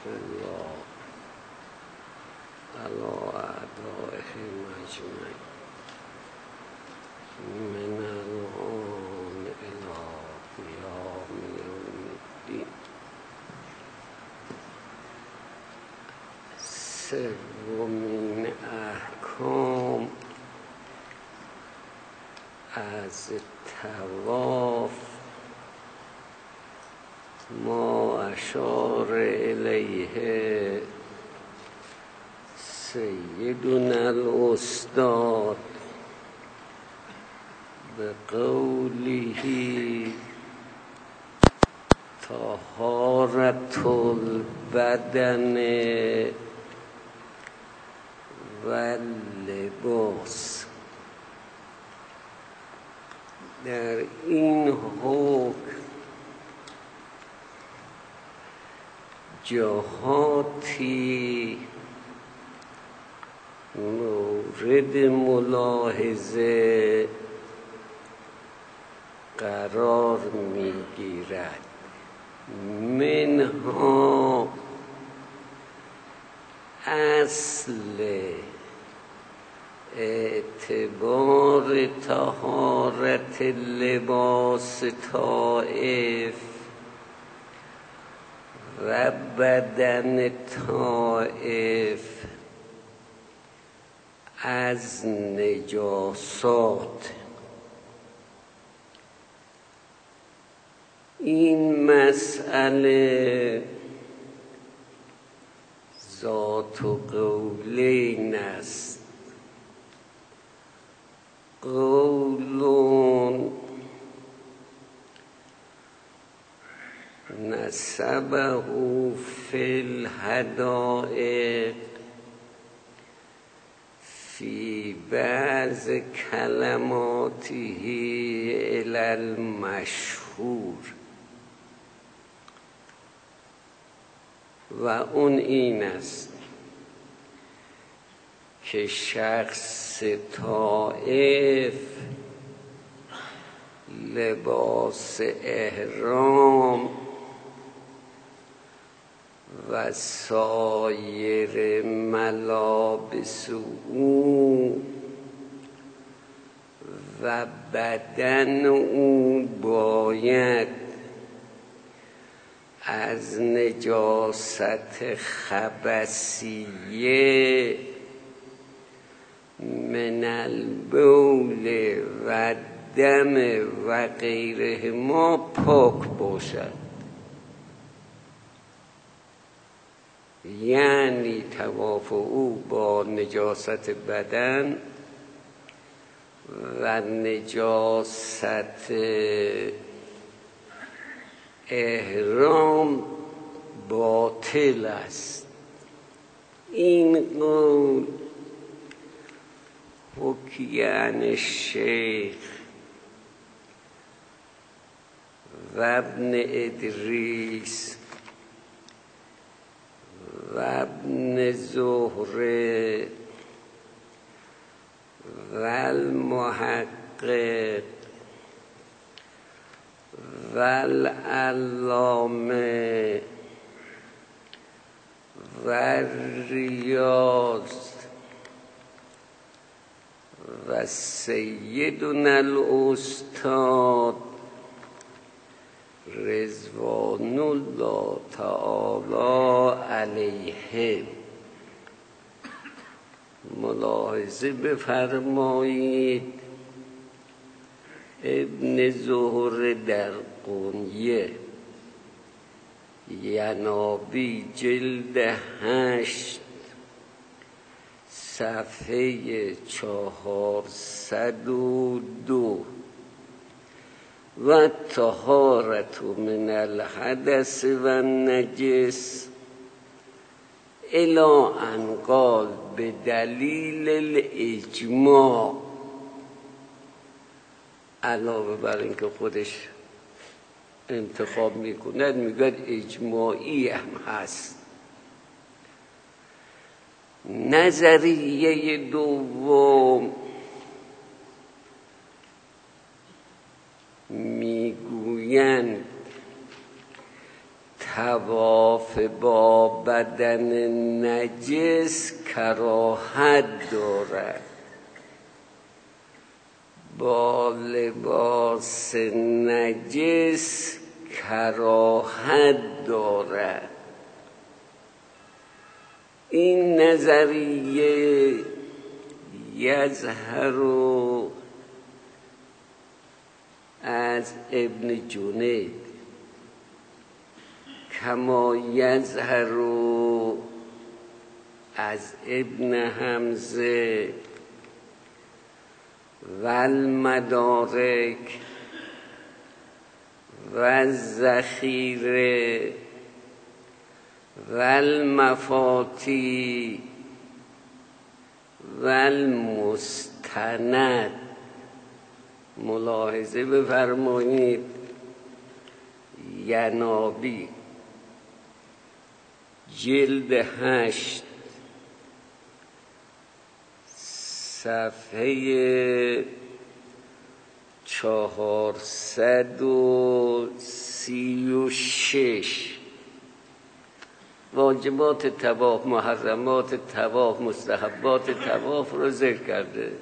الله على أعدائه مجمعين من الآن إلى قيام يوم الدين. سومین احکام از طواف ما اشار الیه سیدنا الاستاد بقوله طهارة البدن واللباس. در این حکم جهاتی مورد ملاحظه قرار میگیرد. منها اصل اعتبار طهارت لباس طائف و بدن طائف از نجاسات. این مسئله ذات قولین است. قول نسبه فی الحدائق فی بعض کلماته الی المشهور و اون این است که شخص طائف لباس احرام و سایر ملابس او و بدن او باید از نجاست خبثیه من البول و دم و غیره ما پاک باشد. یعنی طواف او با نجاست بدن و نجاست احرام باطل است. این قول حکی عن الشیخ و ابن ادریس و ابن زهره و المحقق و العلامه و ریاض و سیدنا الاستاد رضوان الله تعالی علیهم. ملاحظه بفرمایید ابن زهره در قنیه ینابی جلد 8 صفحه 402 و طهارت من الحدث و النجس الی ان قال به دلیل الاجماع. علاوه بر اینکه خودش انتخاب میکند میگه اجماعی هم هست. نظریه دوم میگویند طواف با بدن نجس کراهت دارد، با لباس نجس کراهت دارد. این نظریه یظهر از ابن جنید کما یظهر از ابن حمزه و المدارک و الذخیره و المفاتی و المستند. ملاحظه بفرمایید ینابی جلد 8 صفحه 436 واجبات طواف، محرمات طواف، مستحبات طواف رو ذکر کرده.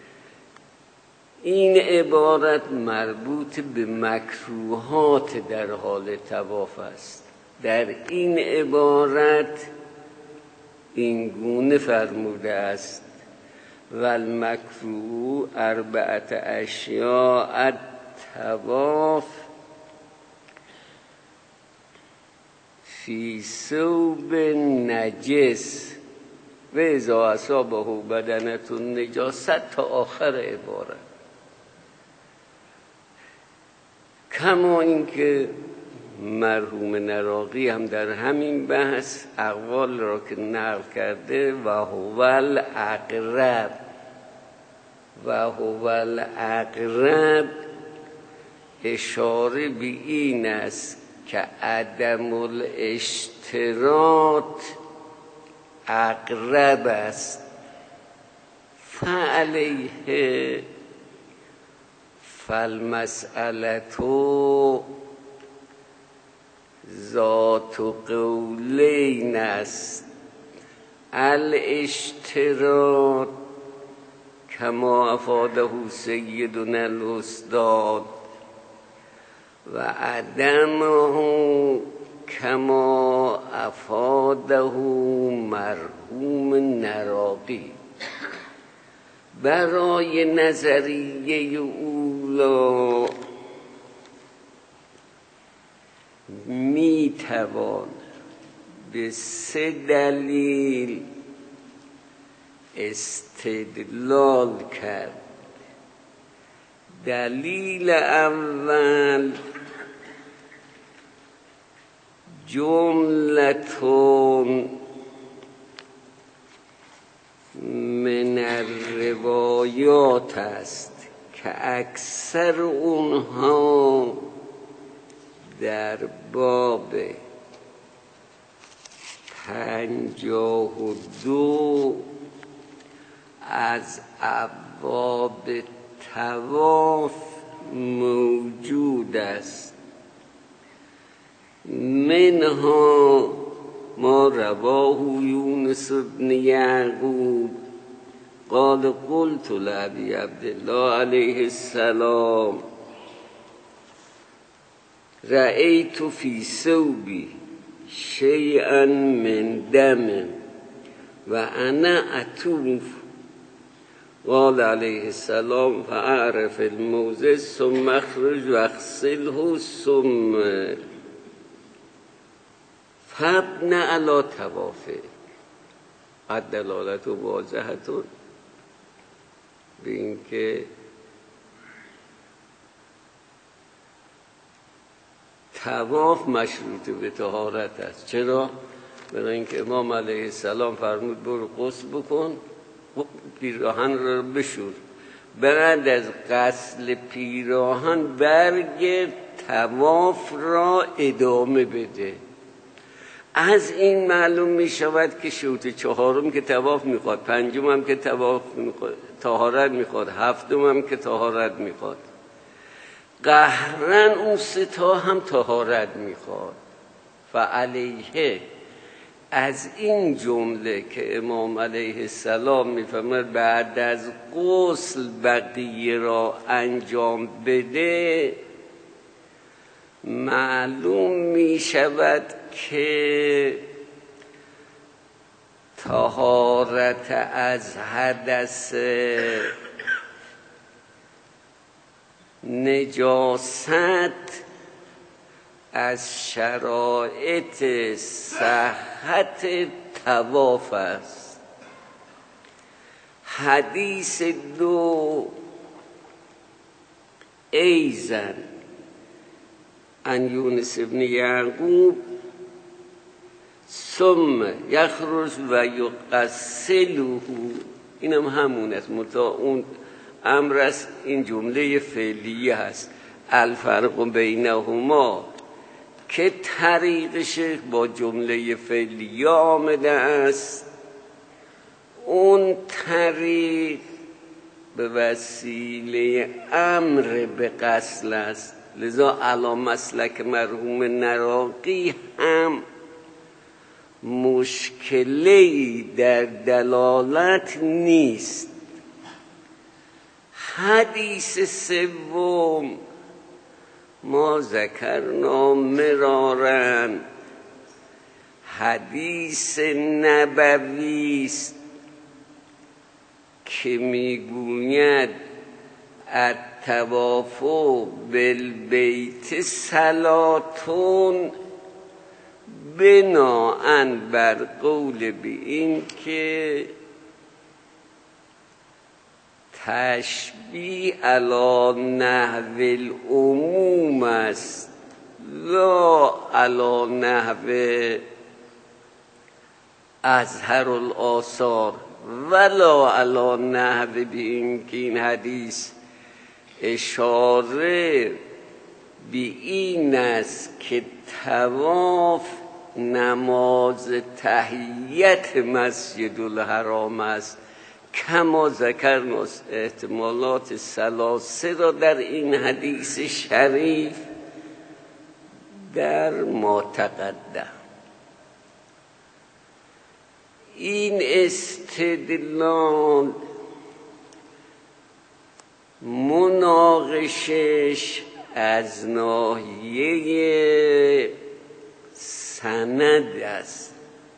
این عبارت مربوط به مکروهات در حال طواف است. در این عبارت این گونه فرموده است و المکروه 4 اشیاء الطواف فی ثوب نجس و اذا اصابه بدنة نجاست تا آخر عبارت. کما اینکه مرحوم نراقی هم در همین بحث اقوال را که نقل کرده و هو الاقرب اشاره به این است که عدم الاشتراط اقرب است. فعلیه فالمسئله ذات قولین است. الاشتراط کما افاده سیدنا الاستاد و عدمه کما افاده مرحوم نراقی. برای نظریه اولا میتوان به 3 دلیل استدلال کرد. دلیل اول جملتون من الروایات است که اکثر اونها در باب 52 از ابواب طواف موجود است. منها ما رواه یونس بن یعقوب قال قلت لأبی عبدالله علیه السلام رأیت فی ثوبی شیئا من دم و انا اطوف قال علیه السلام فاعرف الموضع ثم اخرج واغسله ثم فابن علی طوافه. الدلالت واضحه به این که طواف مشروط به طهارت است. چرا؟ برای اینکه امام علیه السلام فرمود برو غسل بکن، پیراهن را بشور، بعد از غسل پیراهن برگرد طواف را ادامه بده. از این معلوم می شود که شوط 4 که طواف میخواد، 5 هم که طواف میخواد طهارت میخواد، 7 هم که طهارت میخواد، قهرن اون 3 هم طهارت میخواد. فعلیه. از این جمله که امام علیه السلام میفرماید بعد از غسل بقیه را انجام بده، معلوم می شود که طهارت از حدث نجاست از شرایط صحت طواف است. حدیث 2 ایزن عن یونس بن یعقوب ثم یخرج و یغسله، اینم همون است، متا اون امر است، این جمله فعلیه هست. الفرق بینهما که طریقش با جمله فعلیه آمده است، اون طریق به وسیله امر به غسل است. لذا علی مسلک مرحوم نراقی هم مشکلی در دلالت نیست. حدیث 3 ما ذکرنا مرارا، حدیث نبوی است که میگوید الطواف بالبیت صلاتون، بناءً بر قول به این که تشبیه علی نحو العموم است، لا علی نحو اظهر الآثار ولا علی نحو به این که این حدیث اشاره به این است که طواف نماز تحیت مسجد الحرام است. کما ذکرنا احتمالات ثلاثه را در این حدیث شریف در ما تقدم. این استدلال مناقشش از ناحیه سند است.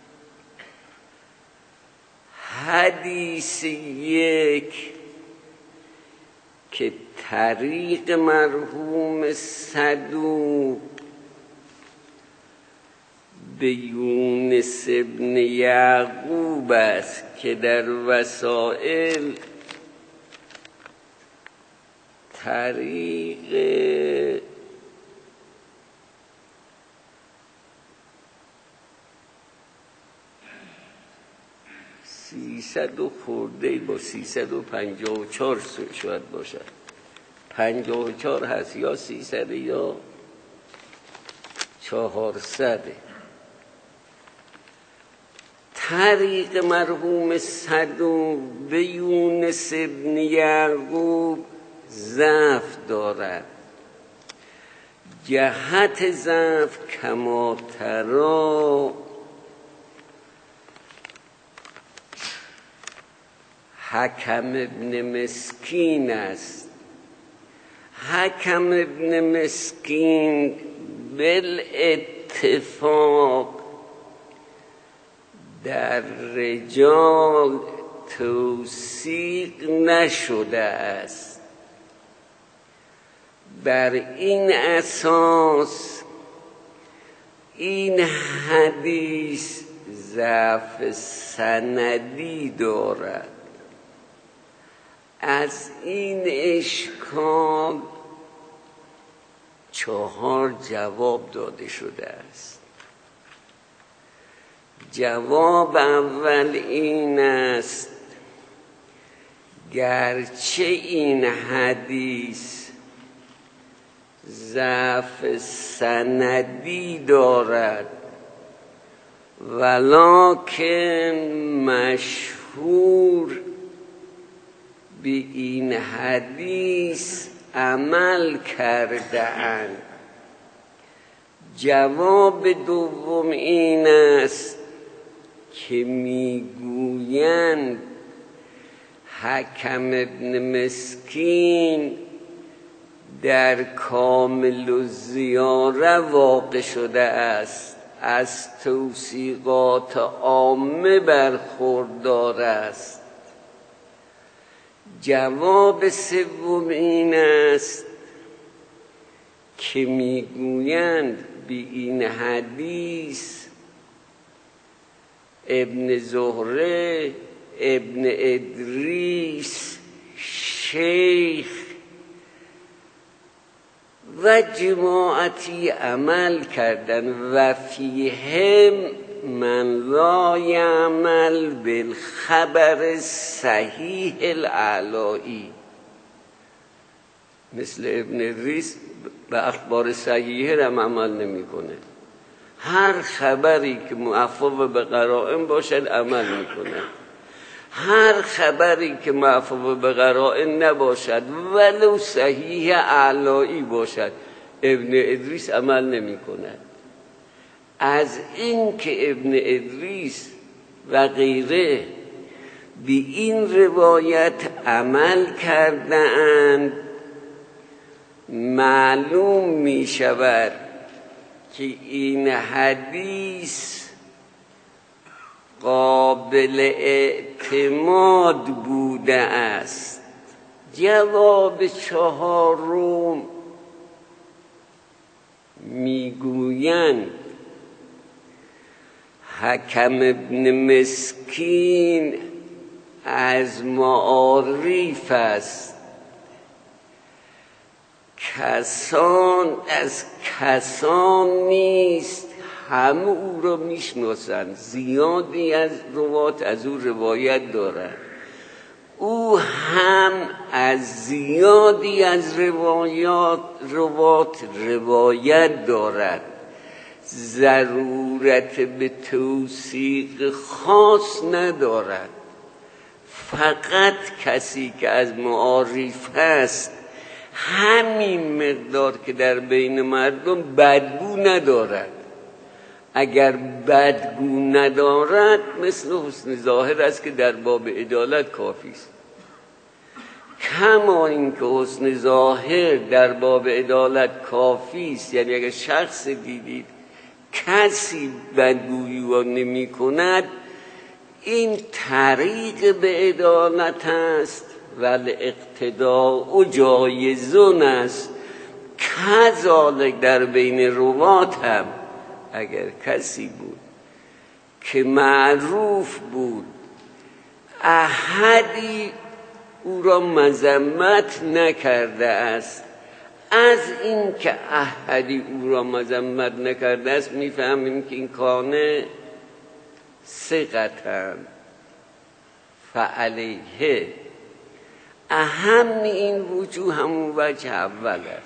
حدیث 1 که طریق مرحوم صدوق به یونس بن یعقوب است که در وسائل طریق 300 و خورده با 354 شاید باشد، 54 هست یا 300 یا 400. طریق مرحوم صدوق به یونس بن یعقوب ضعف دارد. جهت ضعف کما ترا حکم ابن مسکین است. حکم ابن مسکین بالاتفاق در رجال توثیق نشده است. بر این اساس این حدیث ضعف سندی دارد. از این اشکال 4 جواب داده شده است. جواب اول این است گرچه این حدیث ضعف سندی دارد ولکن مشهور به این حدیث عمل کرده اند. جواب دوم این است که میگویند حکم ابن مسکین در کامل الزیاره واقع شده است، از توثیقات عامه برخوردار است. جواب سوم این است که میگویند بی این حدیث ابن زهره، ابن ادریس، شیخ و جماعتی عمل کردن و فیهم من لا یعمل بالخبر صحیح العلائی، مثل ابن ادریس به اخبار صحیحه هم عمل نمیکنه. هر خبری که موافق به قرائن باشد عمل میکنه، هر خبری که موافق به قرائن نباشد ولو صحیح اعلایی باشد ابن ادریس عمل نمی کند. از این که ابن ادریس و غیره به این روایت عمل کردند معلوم می شود که این حدیث قابل اعتماد بوده است. جواب چهارم میگویند حکم ابن مسکین از معارف است، کسان نیست همه او را میشناسند، زیادی از روات از او روایت دارند، او هم از زیادی از روات روایت دارد. ضرورت به توثیق خاص ندارد. فقط کسی که از معارف است همین مقدار که در بین مردم بدگو ندارد. اگر بدگو ندارد مثل حسن ظاهر است که در باب عدالت کافی است. کما اینکه حسن ظاهر در باب عدالت کافی است، یعنی اگر شخص دیدید کسی بدگویی نمی کند این طریق به عدالت است ولی اقتداء جایزون است. کذالک در بین روات هم اگر کسی بود که معروف بود احدی او را مذمت نکرده است، از این که احدی او را مذمت نکرده است میفهمیم که این کانه ثقتن فعلیه. اهم این وجوه همون وجه اول است.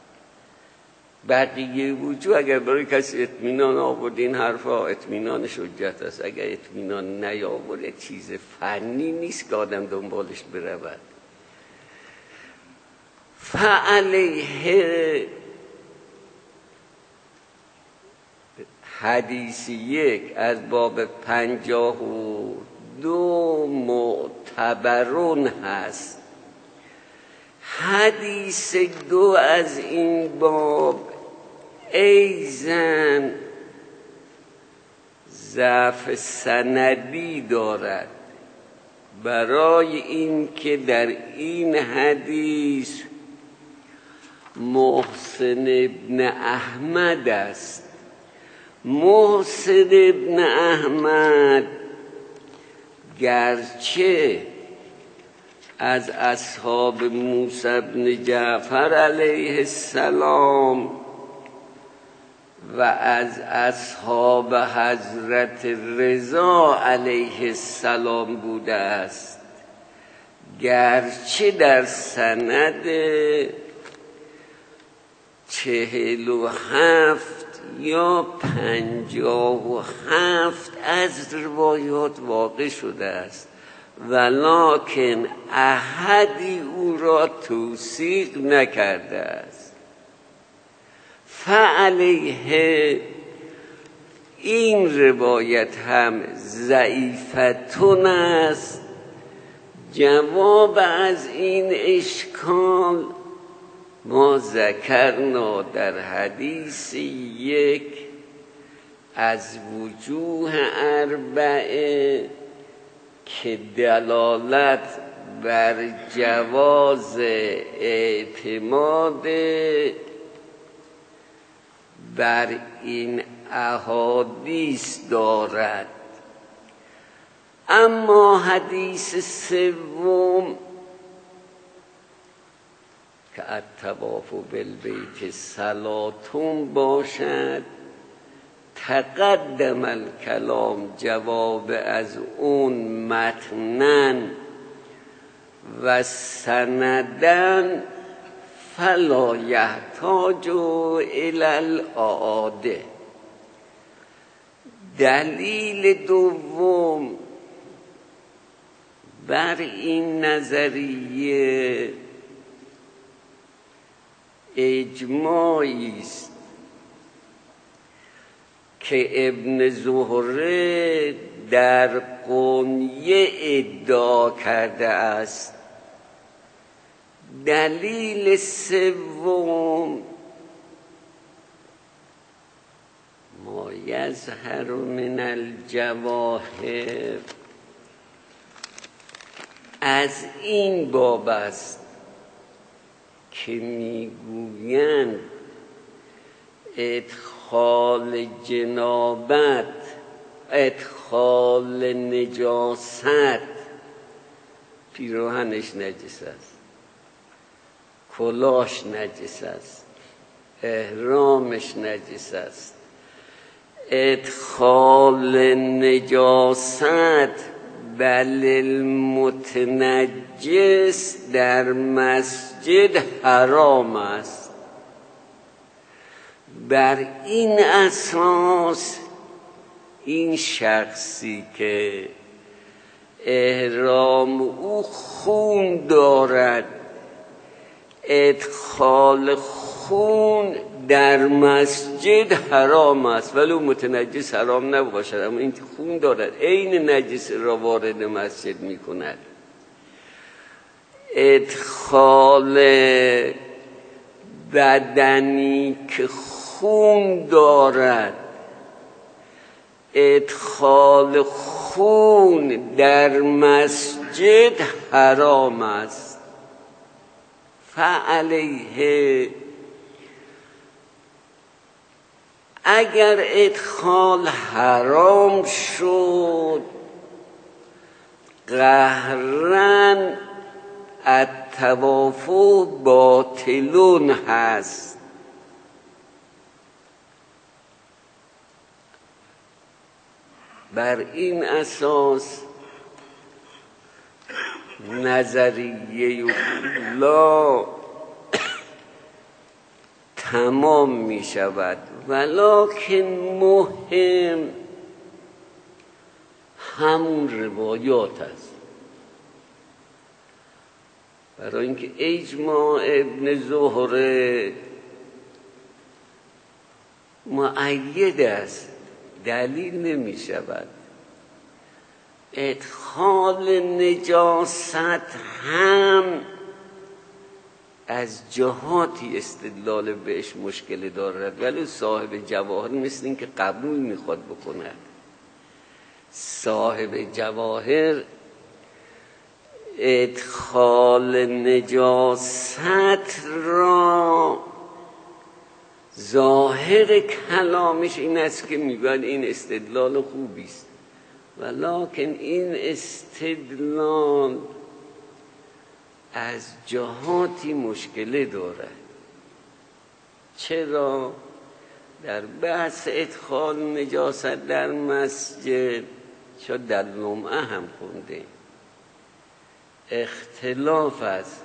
بقیه وجوه اگر برای کسی اطمینان آورد این حرفا اطمینان حجت است. اگر اطمینان نیاورد چیز فنی نیست که آدم دنبالش برود. فعلیه حدیث 1 از باب 52 معتبرون هست. حدیث 2 از این باب ایزن ضعف سندی دارد، برای این که در این حدیث محسن ابن احمد است. محسن ابن احمد گرچه از اصحاب موسی بن جعفر علیه السلام و از اصحاب حضرت رضا علیه السلام بوده است، گرچه در سند 47 یا 57 از روایات واقع شده است، ولکن احدی او را توثیق نکرده است. فعلیه این روایت هم ضعیفتون است. جواب از این اشکال ما ذکرنا در حدیث یک از وجوه اربعه که دلالت بر جواز اعتماد بر این احادیث دارد. اما حدیث سوم که الطواف بالبیت صلاتون باشد، تقدم الکلام جواب از اون متنن و سندن فلا یحتاج الی الاعاده. دلیل دوم بر این نظریه اجماعی است که ابن زهره در قنیه ادعا کرده است. دلیل سوم ما یظهر من الجواهر از این باب است که میگویند ادخال جنابت، ادخال نجاست، پیراهنش نجس است، کلاهش نجس است، احرامش نجس است. ادخال نجاست بل المتنجس در مسجد حرام است. بر این اساس این شخصی که احرام او خون دارد، ادخال خون در مسجد حرام است، ولی متنجس حرام نباشد، اما این خون دارد عین نجس را وارد مسجد می کند. ادخال بدنی که خون دارد، ادخال خون در مسجد حرام است. فعلیه اگر ادخال حرام شد، قهرن الطواف باطلون هست. بر این اساس نظریه اولا تمام می شود، ولکن مهم همون روایات است. برای اینکه اجماع ابن زهره مؤید است، دلیل نمی شود. ادخال نجاست هم از جهاتی استدلال بهش مشکل دارد، ولی صاحب جواهر مثل این که قبول میخواد بکند. صاحب جواهر ادخال نجاست را ظاهر کلامش این است که میگوید این استدلال خوبی است، ولکن این استدلال از جهاتی مشکل دارد. چرا؟ در بحث ادخال نجاست در مسجد شاید در لمعه هم خونده اختلاف است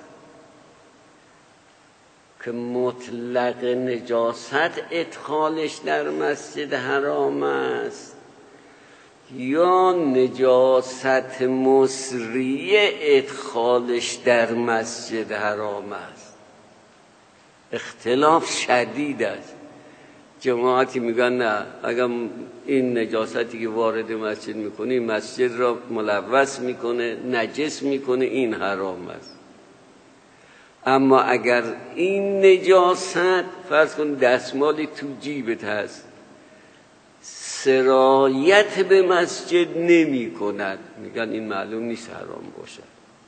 که مطلق نجاست ادخالش در مسجد حرام است یا نجاست مصریه ادخالش در مسجد حرام است. اختلاف شدید است. جماعتی میگن نه، اگر این نجاستی که وارد مسجد میکنی مسجد را ملوث میکنه، نجس میکنه، این حرام است. اما اگر این نجاست، فرض کن دستمالی تو جیبت هست، سرایت به مسجد نمی کند، میگن این معلوم نیست حرام باشد.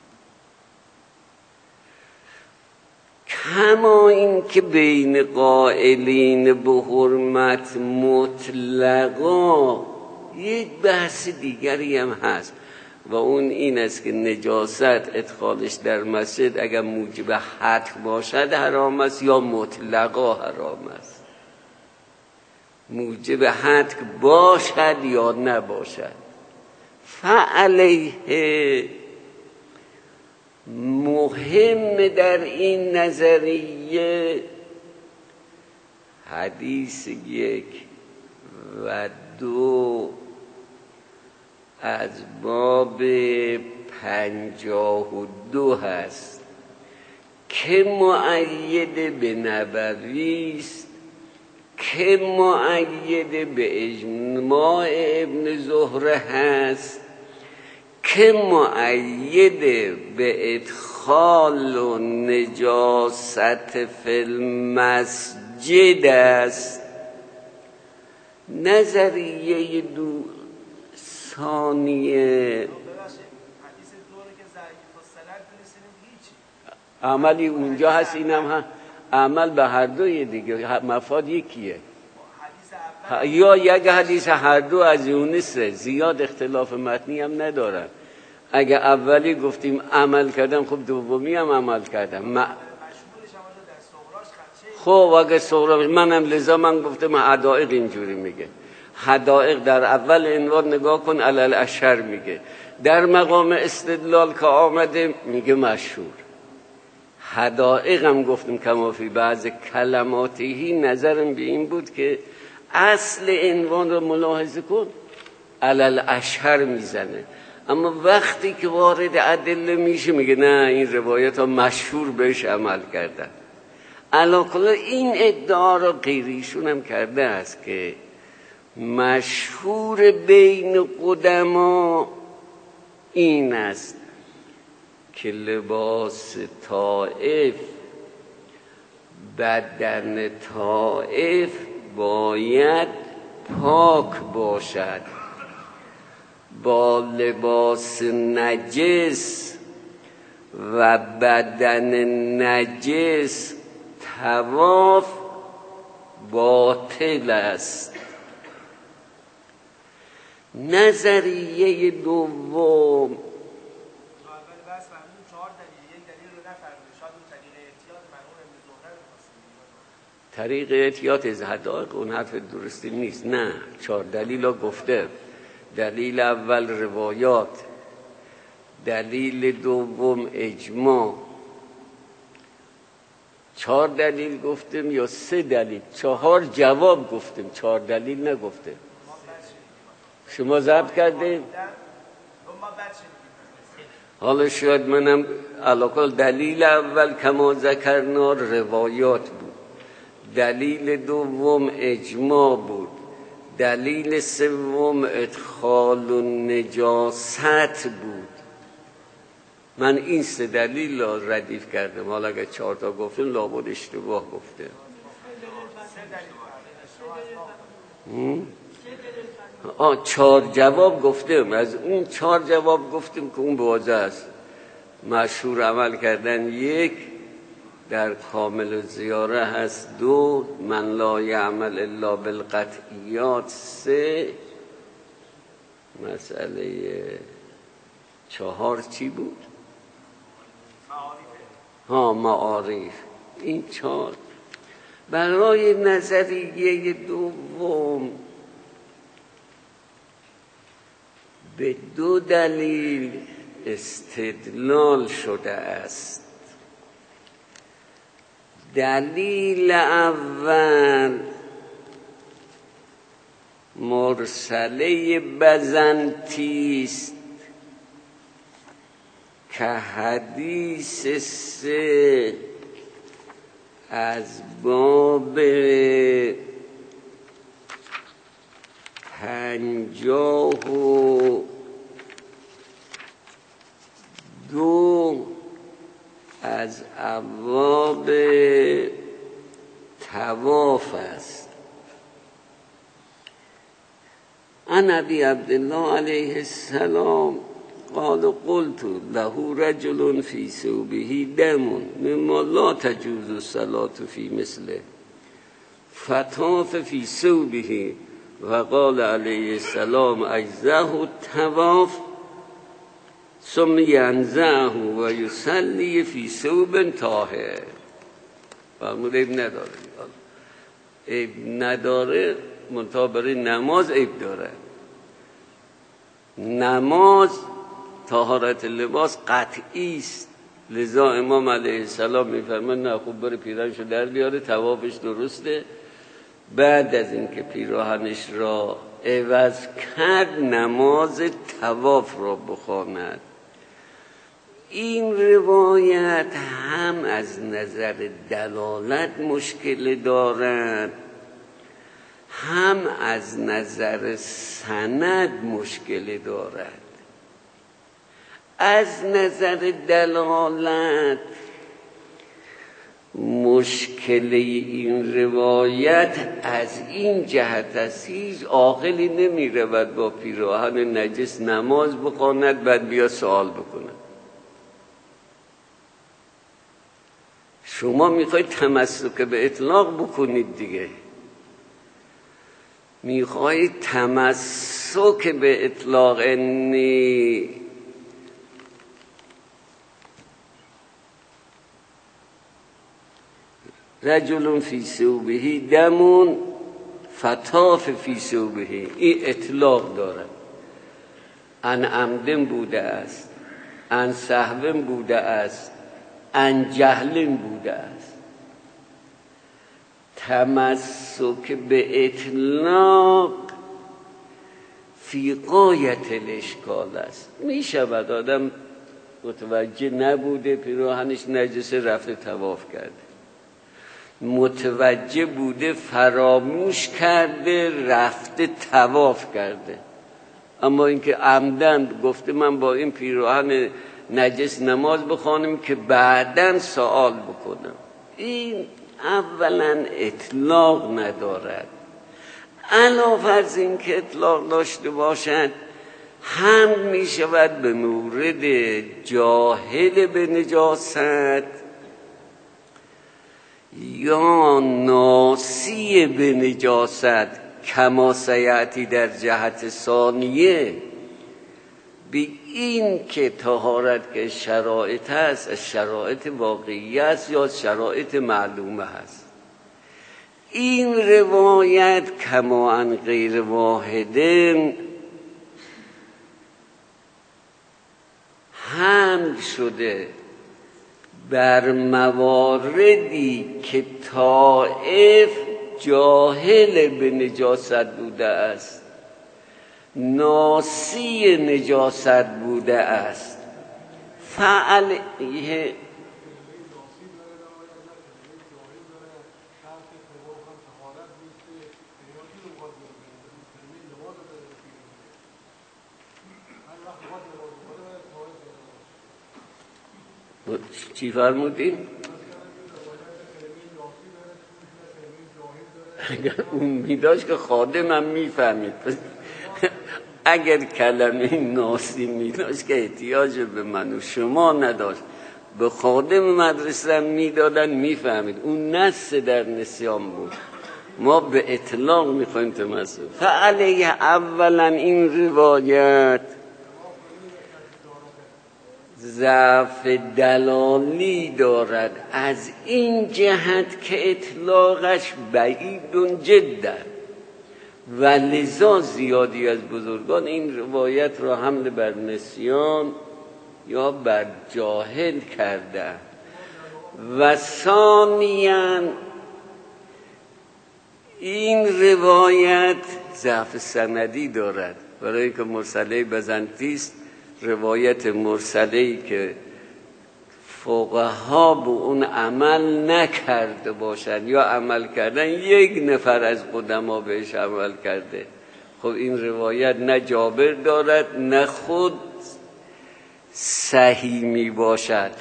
کما این که بین قائلین به حرمت مطلقا یک بحث دیگری هم هست و اون این است که نجاست ادخالش در مسجد اگر موجب حتم باشد حرام است یا مطلقا حرام است. موجب حتم باشد یا نباشد. فعلیه مهم در این نظریه حدیث 1 و 2 از باب 52 هست که مؤید به نبوی است، که مؤید به اجماع ابن زهره هست، که مؤید به ادخال و نجاست فی المسجد است. نظریه دو ثانیه عملی اونجا هست، اینم هم عمل به هر دوی دیگه، مفاد یکیه. یا یک حدیث هر دو از یونسه، زیاد اختلاف متنی هم ندارن. اگه اولی گفتیم عمل کردم، خب دومی هم عمل کردم. خب اگه صغرا، منم لذا من گفتم حدائق اینجوری میگه. حدائق در اول عنوان نگاه کن علل اشهر میگه، در مقام استدلال که آمده میگه مشهور. حدائق هم گفتم کما فی بعض کلماتی، نظرم به این بود که اصل عنوان رو ملاحظه کن علل اشهر میزنه، اما وقتی که وارد ادله میشه میگه نه این روایت ها مشهور بهش عمل کردن. علاکل این ادعا رو غیریشون هم کرده است که مشهور بین قدما این است که لباس طائف، بدن طائف باید پاک باشد، با لباس نجس و بدن نجس طواف باطل است. نظریه دوم طریق احتیاط از حدائق، اون حرف درستی نیست. نه، 4 دلیل ها گفته. دلیل اول روایات، دلیل دوم اجماع. 4 دلیل گفتیم یا 3 دلیل؟ 4 جواب گفتیم، 4 دلیل نگفتیم. شما ضبط کردیم؟ حالا شاید منم علاقه. دلیل اول کما ذکرنا روایات بود، دلیل دوم اجماع بود، دلیل سوم ادخال و نجاست بود. من این 3 دلیل را ردیف کردم. حالا اگر 4 تا گفتیم لابد اشتباه گفتیم. 4 جواب گفتیم. از اون 4 جواب گفتیم که اون واضح است. مشهور عمل کردن 1، در کامل زیاره هست 2، من لا یعمل الا بالقطعیات 3، مسئله 4 چی بود؟ معارف. این 4 برای نظریه دوم به 2 دلیل استدلال شده است. دلیل اول مرسله بزنطی است که حدیث 3 از باب 52 از ابواب طواف است. عن ابی عبدالله علیه السلام قال قلت له رجل فی ثوبه دم مما لا تجوز الصلاة فی مثله فطاف فی ثوبه وقال علیه السلام اجزاه الطواف ثم ینزعه و یصلی فی ثوب طاهر. فرمود عیب نداره منتها برای نماز عیب داره. نماز طهارت لباس قطعی است، لذا امام علیه السلام میفرماید نه خوب بره پیراهنشو در بیاره، طوافش درسته، بعد از اینکه پیراهنش را عوض کرد نماز طواف را بخواند. این روایت هم از نظر دلالت مشکل دارد، هم از نظر سند مشکل دارد. از نظر دلالت مشکل این روایت از این جهت است هیچ عاقلی نمی رود با پیراهن نجس نماز بخواند بعد بیا سوال بکنه. شما میخواید تمسک به اطلاق بکنید دیگه، میخواید تمسک به اطلاق انی رجل فی ثوبه دم فطاف فی ثوبه، این اطلاق دارد. ان عمدن بوده است، ان سهون بوده است، ان جهلن بوده است. تمسک به اطلاق فی غایت الاشکال است. می شود آدم متوجه نبوده پیراهنش نجسه رفته طواف کرده، متوجه بوده فراموش کرده رفته طواف کرده، اما اینکه عمدن گفته من با این پیراهن نجس نماز بخوانم که بعداً سوال بکنم، این اولا اطلاق ندارد. علاوه از این که اطلاق داشته باشد هم می شود به مورد جاهل به نجاست یا ناسی به نجاست کما سیأتی در جهت ثانیه به این که طهارت که شرایط هست شرایط واقعی است یا شرایط معلومه هست. این روایت کما عن غیر واحدن حمل شده بر مواردی که طائف جاهل به نجاست بوده است، ناسی نجاست بوده است. فعلیه چی فرمودین؟ اگر اون میداشت که خادمم میفهمید، اگر کلمه ناسی میداشت که احتیاج به من و شما نداشت، به خادم مدرسه میدادن میفهمید، اون نص در نسیان بود. ما به اطلاق میخوایم تمسک. فعلیه اولا این روایت ضعف دلالی دارد از این جهت که اطلاقش بعید جدا و لذا زیادی از بزرگان این روایت را حمل بر نسیان یا بر جاهل کرده. و ثانیاً این روایت ضعف سندی دارد، برای که مرسله بزنطی است، روایت مرسله‌ای که فقها به اون عمل نکرده باشند یا عمل کردن یک نفر از قدما بهش عمل کرده، خب این روایت نه جابر دارد نه خود صحیح می باشد.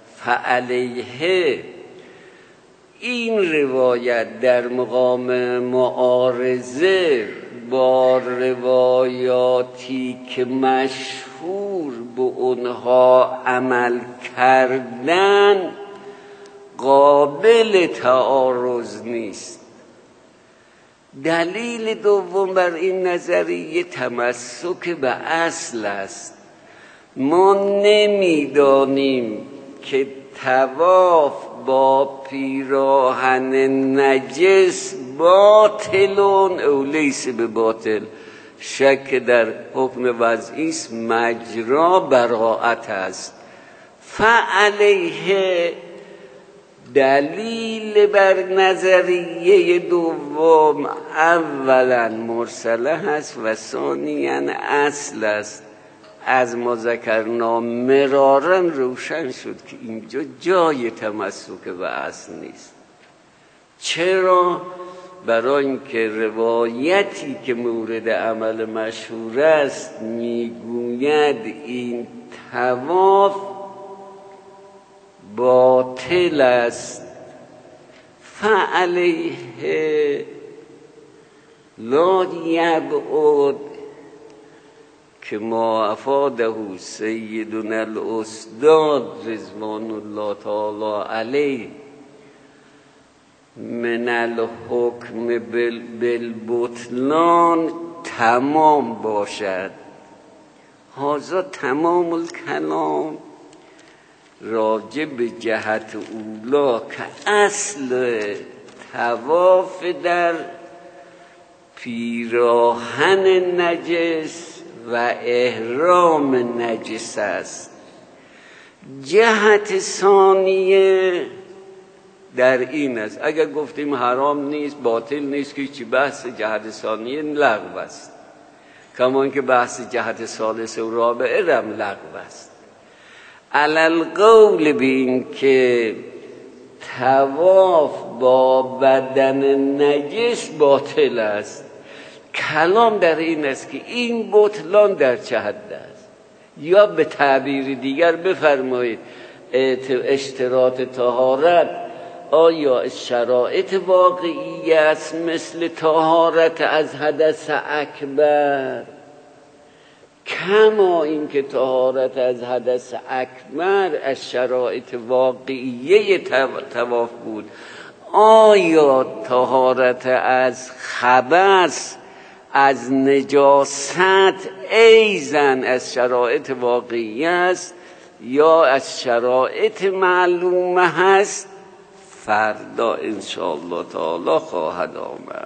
فعلیه این روایت در مقام معارضه با روایاتی که مشهور به اونها عمل کردن قابل تعارض نیست. دلیل دوم بر این نظریه تمسک به اصل است. ما نمیدانیم که طواف با پیراهن نجس باطلون او لیس به باطل، شک در حکم وضعی است، مجرا براءت است. فعلیه دلیل بر نظریه دوم اولا مرسله هست و ثانیاً اصل است. از ما ذکرنا مرارا روشن شد که اینجا جای تمسک به اصل نیست. چرا؟ برای اینکه روایتی که مورد عمل مشهور است میگوید این طواف باطل است. فعلیه لا یبعد که ما افاده سیدنا الاستاد رضوان الله تعالی علیه من الحکم بالبطلان تمام باشد. هذا تمام الکلام راجع به جهت اولا که اصل طواف در پیراهن نجس و احرام نجس است. جهت ثانیه در این است، اگر گفتیم حرام نیست باطل نیست که چی، بحث جهت ثانیه لغو است، کما اینکه بحث جهت ثالث و رابعه هم لغو است. علل قول به این که طواف با بدن نجس باطل است، کلام در این است که این بطلان در چه حد است. یا به تعبیر دیگر بفرمایید اشتراط طهارت آیا شرایط واقعی است مثل طهارت از حدث اکبر، کما اینکه طهارت از حدث اکبر از شرایط واقعیه طواف بود، آیا طهارت از خبث از نجاست ایزن از شرایط واقعی است یا از شرایط معلومه هست؟ فردا انشاءالله تعالی خواهد آمد.